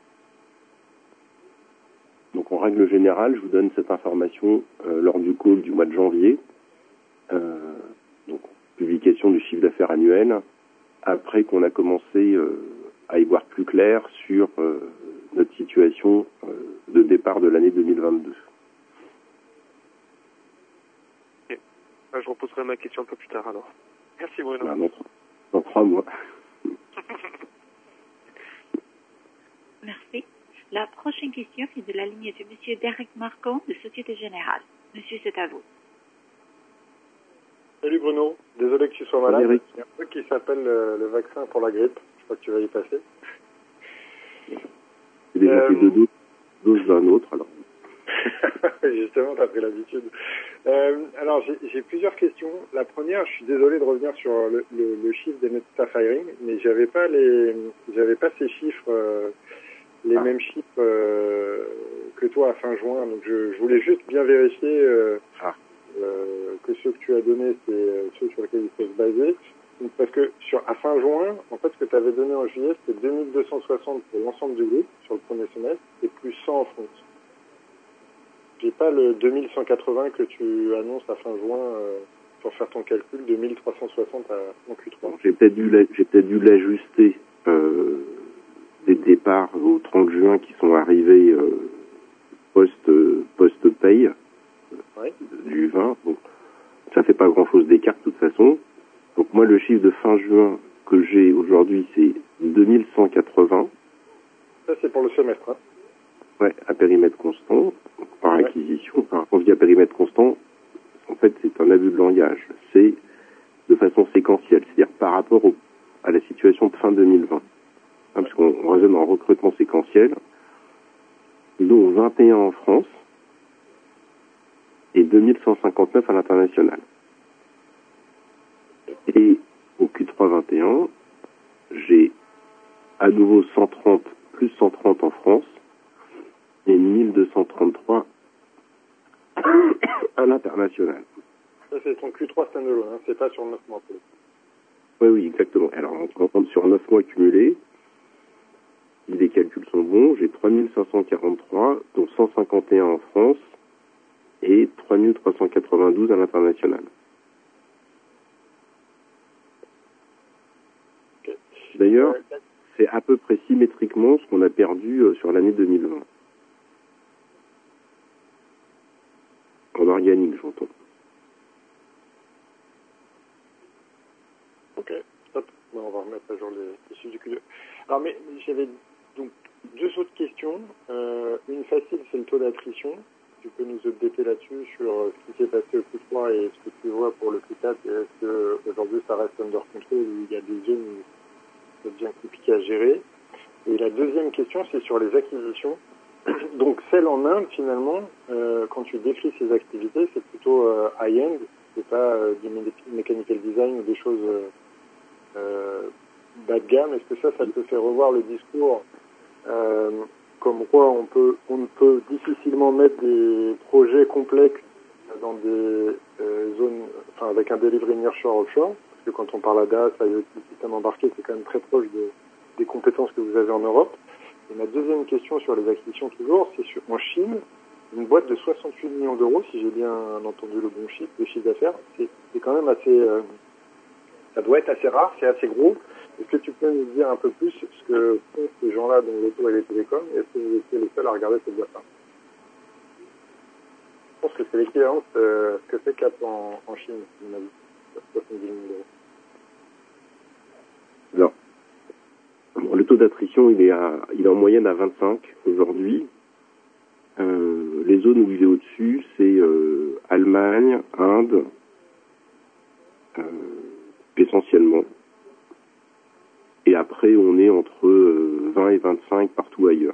Donc en règle générale, je vous donne cette information euh, lors du call du mois de janvier, euh, donc publication du chiffre d'affaires annuel, après qu'on a commencé euh, à y voir plus clair sur euh, notre situation euh, de départ de l'année deux mille vingt-deux. Ok. Je reposerai ma question un peu plus tard alors. Merci Bruno. Ah, dans, dans trois mois. Merci. La prochaine question est de la ligne de Monsieur Derek Marcon de Société Générale. Monsieur, c'est à vous. Salut Bruno, désolé que tu sois malade. Salut, il y a un truc qui s'appelle le, le vaccin pour la grippe. Je crois que tu vas y passer. J'ai déjà euh, fait deux doses, doses d'un autre. Alors. Justement, tu as pris l'habitude. Euh, alors, j'ai plusieurs questions. La première, je suis désolé de revenir sur le, le, le chiffre des Meta Firing, mais j'avais pas les, j'avais pas ces chiffres, euh, les ah. mêmes chiffres euh, que toi à fin juin. Donc, je, je voulais juste bien vérifier euh, ah. euh, que ceux que tu as donnés, c'est ceux sur lesquels il faut se baser. Donc, parce que sur à fin juin, en fait, ce que tu avais donné en juillet, c'était deux mille deux cent soixante pour l'ensemble du groupe sur le premier semestre et plus cent en France. J'ai pas le deux mille cent quatre-vingts que tu annonces à fin juin euh, pour faire ton calcul, deux mille trois cent soixante à, en Q trois. J'ai peut-être dû, j'ai peut-être dû l'ajuster euh, des départs au trente juin qui sont arrivés euh, post euh, post paye ouais. du vingt. Donc ça fait pas grand-chose d'écart de toute façon. Donc moi le chiffre de fin juin que j'ai aujourd'hui c'est deux mille cent quatre-vingts. Ça c'est pour le semestre. Hein. Ouais, à périmètre constant, par ouais. acquisition. Enfin, quand je dis à périmètre constant, en fait, c'est un abus de langage. C'est de façon séquentielle, c'est-à-dire par rapport au, à la situation de fin deux mille vingt. Hein, parce qu'on raisonne en recrutement séquentiel, dont vingt et un en France et deux mille cent cinquante-neuf à l'international. Et au Q trois vingt et un, j'ai à nouveau cent trente, plus cent trente en France, et mille deux cent trente-trois à l'international. Ça, c'est ton Q trois standalone, hein, c'est pas sur neuf mois. Oui, oui, exactement. Alors, on compte sur neuf mois cumulés. Si les calculs sont bons, j'ai trois mille cinq cent quarante-trois, dont cent cinquante et un en France, et trois mille trois cent quatre-vingt-douze à l'international. Okay. D'ailleurs, euh, c'est à peu près symétriquement ce qu'on a perdu euh, sur l'année deux mille vingt. En organique, j'entends. Ok, top. Bon, on va remettre à jour les, les chiffres du Q deux. Alors, mais j'avais donc deux autres questions. Euh, une facile, c'est le taux d'attrition. Tu peux nous updater là-dessus sur ce qui s'est passé au Q trois et ce que tu vois pour le Q quatre. Et est-ce qu'aujourd'hui, ça reste under control ou il y a des zones où ça devient compliqué à gérer? Et la deuxième question, c'est sur les acquisitions. Donc, celle en Inde, finalement, euh, quand tu décris ces activités, c'est plutôt euh, high-end, c'est pas euh, du mechanical design ou des choses euh, euh, bas de gamme. Est-ce que ça, ça te fait revoir le discours euh, comme quoi on peut, on peut difficilement mettre des projets complexes dans des euh, zones, enfin avec un delivery nearshore offshore, parce que quand on parle à D A S, IoT, système embarqué, c'est quand même très proche de, des compétences que vous avez en Europe. Et ma deuxième question sur les acquisitions toujours, c'est sur en Chine, une boîte de soixante-huit millions d'euros, si j'ai bien entendu le bon chiffre, le chiffre d'affaires, c'est, c'est quand même assez, euh, ça doit être assez rare, c'est assez gros. Est-ce que tu peux nous dire un peu plus ce que font ces gens-là dans l'auto et les télécoms, et est-ce que vous étiez les seuls à regarder cette boîte-là? Je pense que c'est l'équivalent de ce que fait Cap en, en Chine, à mon avis, soixante-dix millions d'euros. Alors, bon, le taux d'attrition, il est, à, il est en moyenne à vingt-cinq aujourd'hui. Euh, les zones où il est au-dessus, c'est euh, Allemagne, Inde, euh, essentiellement. Et après, on est entre euh, vingt et vingt-cinq partout ailleurs.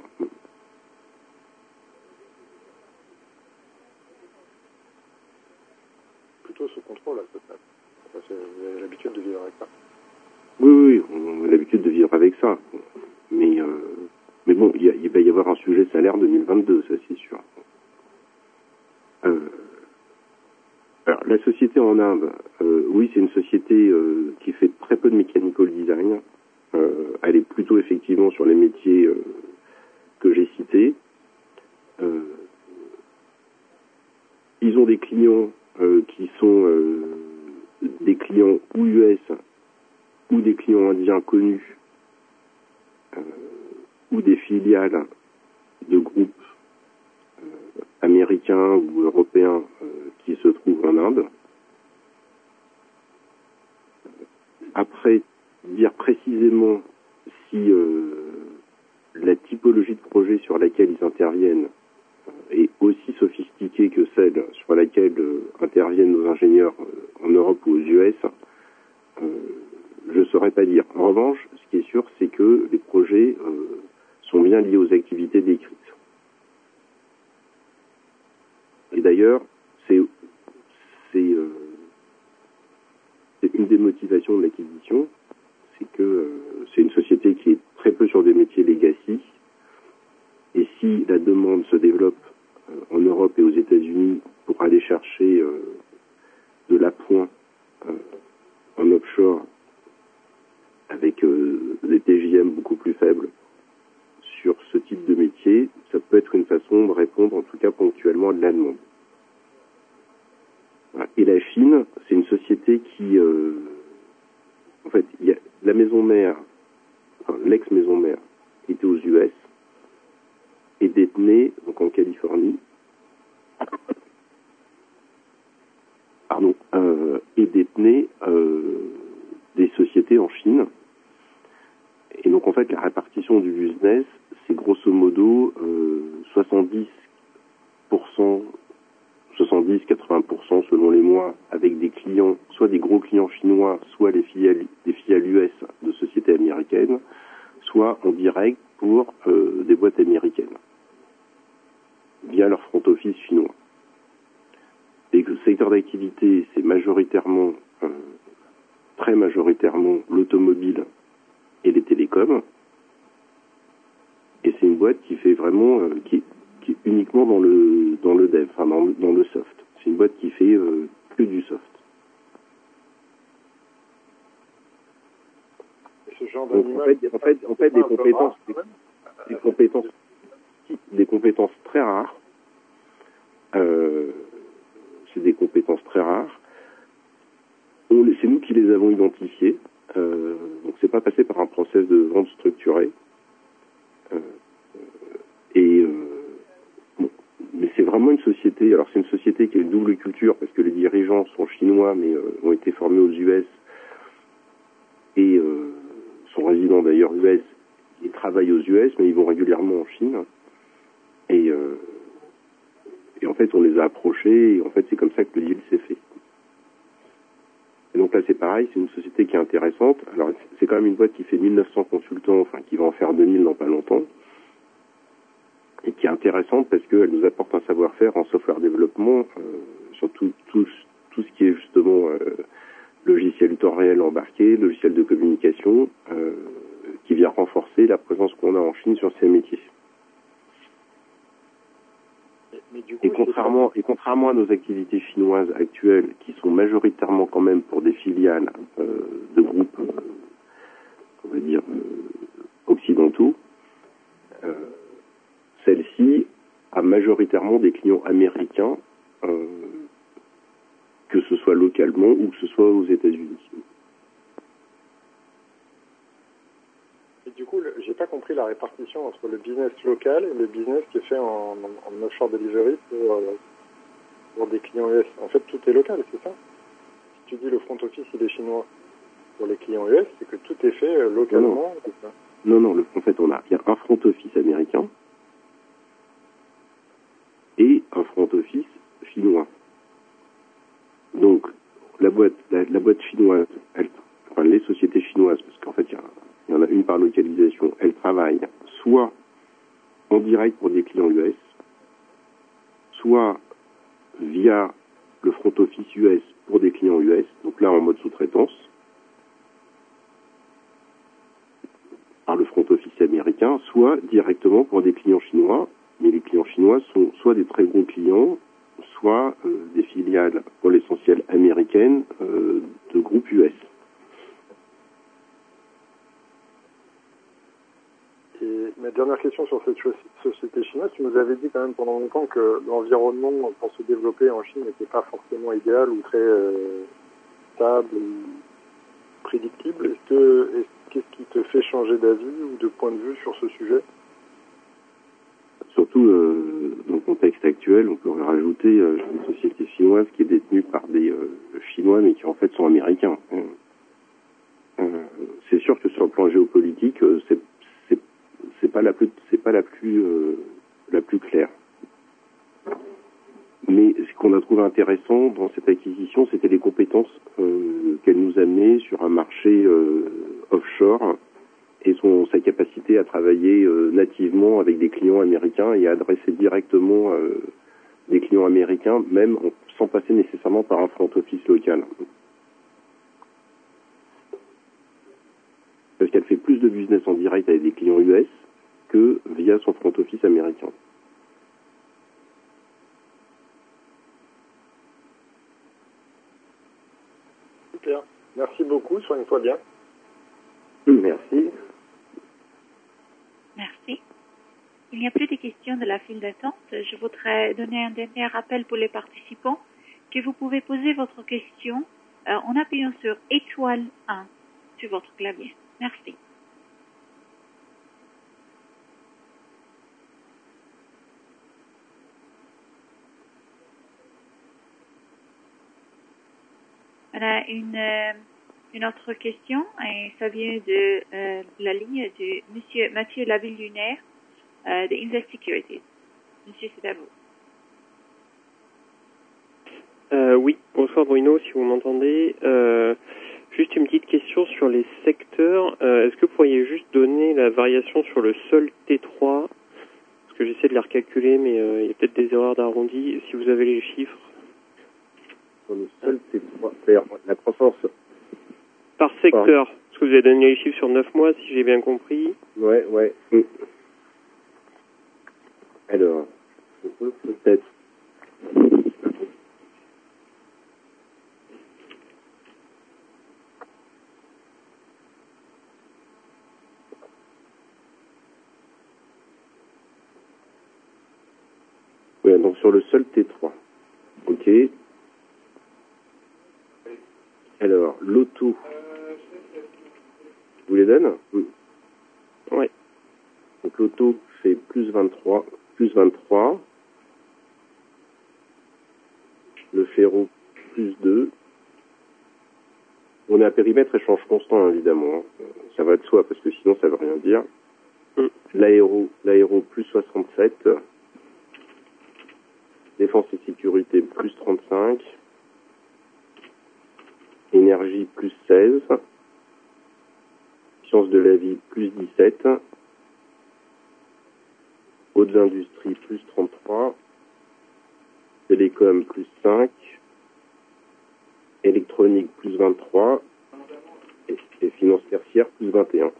Plutôt sous contrôle, là, peut-être. Enfin, vous avez l'habitude de vivre avec ça. Oui, oui, on a l'habitude de vivre avec ça. Mais, euh, mais bon, il, y a, il va y avoir un sujet salaire deux mille vingt-deux, ça c'est sûr. Euh, alors, la société en Inde, euh, oui, c'est une société euh, qui fait très peu de mechanical design. Euh, elle est plutôt effectivement sur les métiers euh, que j'ai cités. Euh, ils ont des clients euh, qui sont euh, des clients ou U S ou des clients indiens connus euh, ou des filiales de groupes euh, américains ou européens euh, qui se trouvent en Inde. Après, dire précisément si euh, la typologie de projet sur laquelle ils interviennent est aussi sophistiquée que celle sur laquelle euh, interviennent nos ingénieurs euh, en Europe ou aux U S, euh, je ne saurais pas dire. En revanche, ce qui est sûr, c'est que les projets euh, sont bien liés aux activités décrites. d'ailleurs, c'est c'est euh, c'est une des motivations de l'acquisition, c'est que euh, c'est une société qui est très peu sur des métiers legacy. Et si la demande se développe euh, en Europe et aux États-Unis pour aller chercher euh, de l'appoint euh, en offshore avec euh, des T J M beaucoup plus faibles sur ce type de métier, ça peut être une façon de répondre, en tout cas ponctuellement, à de la demande. Voilà. Et la Chine, c'est une société qui, euh, en fait, il y a la maison mère, enfin, l'ex-maison mère, était aux U S et détenait, donc en Californie, pardon, euh, et détenait euh, des sociétés en Chine. Et donc en fait, la répartition du business, c'est grosso modo euh, soixante-dix pour cent, soixante-dix à quatre-vingts pour cent selon les mois, avec des clients, soit des gros clients chinois, soit les filiales, des filiales U S de sociétés américaines, soit en direct pour euh, des boîtes américaines, via leur front office chinois. Et le secteur d'activité, c'est majoritairement, euh, très majoritairement, l'automobile et les télécoms. Et c'est une boîte qui fait vraiment, euh, qui, qui est uniquement dans le dans le dev, enfin dans, dans le soft. C'est une boîte qui fait euh, que du soft. Et ce genre Donc, en fait, en fait, en fait, des compétences, des, des compétences, des compétences très rares. Euh, c'est des compétences très rares. On, c'est nous qui les avons identifiées. Euh, donc c'est pas passé par un process de vente structuré. Euh, et euh, bon, mais c'est vraiment une société. Alors c'est une société qui a une double culture parce que les dirigeants sont chinois mais euh, ont été formés aux U S et euh, sont résidents d'ailleurs U S. Ils travaillent aux U S mais ils vont régulièrement en Chine. Et euh, et en fait on les a approchés et en fait c'est comme ça que le deal s'est fait. Et donc là, c'est pareil, c'est une société qui est intéressante. Alors, c'est quand même une boîte qui fait mille neuf cents consultants, enfin, qui va en faire deux mille dans pas longtemps. Et qui est intéressante parce qu'elle nous apporte un savoir-faire en software développement, euh, sur tout, tout, tout ce qui est justement euh, logiciel temps réel embarqué, logiciel de communication, euh, qui vient renforcer la présence qu'on a en Chine sur ces métiers. Mais du coup, et, contrairement, et contrairement à nos activités chinoises actuelles, qui sont majoritairement quand même pour des filiales euh, de groupes, euh, on va dire, euh, occidentaux, euh, celle-ci a majoritairement des clients américains, euh, que ce soit localement ou que ce soit aux États-Unis. Et du coup, j'ai pas compris la répartition entre le business local et le business qui est fait en, en offshore delivery pour, euh, pour des clients U S. En fait, tout est local, c'est ça? Si tu dis le front office, il est chinois pour les clients U S, c'est que tout est fait euh, localement. Non, non, non le, en fait, on a, il y a un front office américain et un front office chinois. Donc, la boîte, la, la boîte chinoise, elle, enfin, les sociétés chinoises, parce qu'en fait, il y a Il y en a une par localisation. Elle travaille soit en direct pour des clients U S, soit via le front office U S pour des clients U S, donc là en mode sous-traitance, par le front office américain, soit directement pour des clients chinois, mais les clients chinois sont soit des très gros clients, soit euh, des filiales, pour l'essentiel américaines, euh, de groupes U S. Et ma dernière question sur cette société chinoise, tu nous avais dit quand même pendant longtemps que l'environnement pour se développer en Chine n'était pas forcément idéal ou très euh, stable ou prédictible. Est-ce que, est-ce, qu'est-ce qui te fait changer d'avis ou de point de vue sur ce sujet? Surtout euh, dans le contexte actuel, on peut rajouter euh, une société chinoise qui est détenue par des euh, Chinois mais qui en fait sont américains. Euh, c'est sûr que sur le plan géopolitique, euh, c'est c'est pas la plus c'est pas la plus euh, la plus claire. Mais ce qu'on a trouvé intéressant dans cette acquisition, c'était les compétences euh, qu'elle nous amenait sur un marché euh, offshore et son sa capacité à travailler euh, nativement avec des clients américains et à adresser directement euh, des clients américains, même sans passer nécessairement par un front office local. Parce qu'elle fait plus de business en direct avec des clients U S que via son front office américain. Super. Merci beaucoup. Soigne-toi bien. Merci. Merci. Il n'y a plus de questions de la file d'attente. Je voudrais donner un dernier rappel pour les participants que vous pouvez poser votre question euh, en appuyant sur étoile un sur votre clavier. Merci. On a une, euh, une autre question et ça vient de euh, la ligne de Monsieur Mathieu Laville-Lunaire euh, de Invest Securities. Monsieur, c'est à vous. Euh, oui, bonsoir Bruno, si vous m'entendez. Euh, juste une petite question sur les secteurs. Euh, est-ce que vous pourriez juste donner la variation sur le seul T trois? Parce que j'essaie de les recalculer, mais euh, il y a peut-être des erreurs d'arrondi. Si vous avez les chiffres. Sur le seul T trois, c'est-à-dire la croissance. Par secteur. Parce que vous avez donné les chiffres sur neuf mois, si j'ai bien compris. Ouais, ouais. Mm. Alors, je peux peut-être. Ouais, donc sur le seul T trois. Ok. Alors, l'auto. Je vous les donne? Mm. Ouais. Donc l'auto fait plus vingt-trois, plus vingt-trois. Le ferro, plus deux. On est à périmètre échange constant, hein, évidemment. Hein. Ça va de soi, parce que sinon, ça veut rien dire. Mm. L'aéro, l'aéro, plus soixante-sept. Défense et sécurité, plus trente-cinq. Énergie, plus seize. Sciences de la vie, plus dix-sept. Hautes industries, plus trente-trois. Télécom, plus cinq. Électronique, plus vingt-trois. Et, et finance tertiaire, plus vingt et un.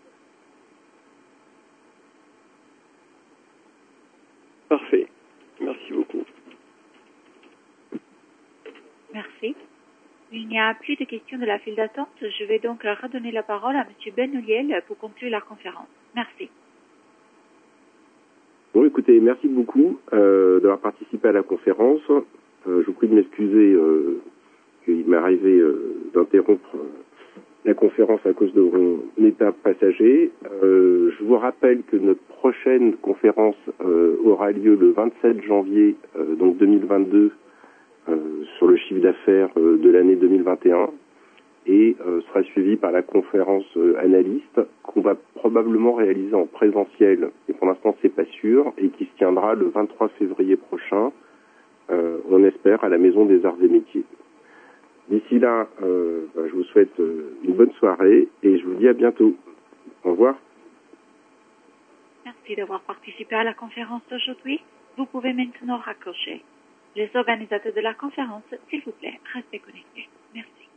Parfait. Merci beaucoup. Merci. Il n'y a plus de questions de la file d'attente. Je vais donc redonner la parole à M. Ben Ouliel pour conclure la conférence. Merci. Bon, écoutez, merci beaucoup euh, d'avoir participé à la conférence. Euh, je vous prie de m'excuser euh, qu'il m'est arrivé euh, d'interrompre euh, la conférence à cause de mon état passager. Euh, je vous rappelle que notre prochaine conférence euh, aura lieu le vingt-sept janvier euh, donc deux mille vingt-deux euh, sur le chiffre d'affaires euh, de l'année deux mille vingt et un et euh, sera suivie par la conférence euh, analyste qu'on va probablement réaliser en présentiel, et pour l'instant c'est pas sûr, et qui se tiendra le vingt-trois février prochain, euh, on espère, à la Maison des Arts et Métiers. D'ici là, euh, bah, je vous souhaite euh, une bonne soirée et je vous dis à bientôt. Au revoir. Merci d'avoir participé à la conférence d'aujourd'hui. Vous pouvez maintenant raccrocher. Les organisateurs de la conférence, s'il vous plaît, restez connectés. Merci.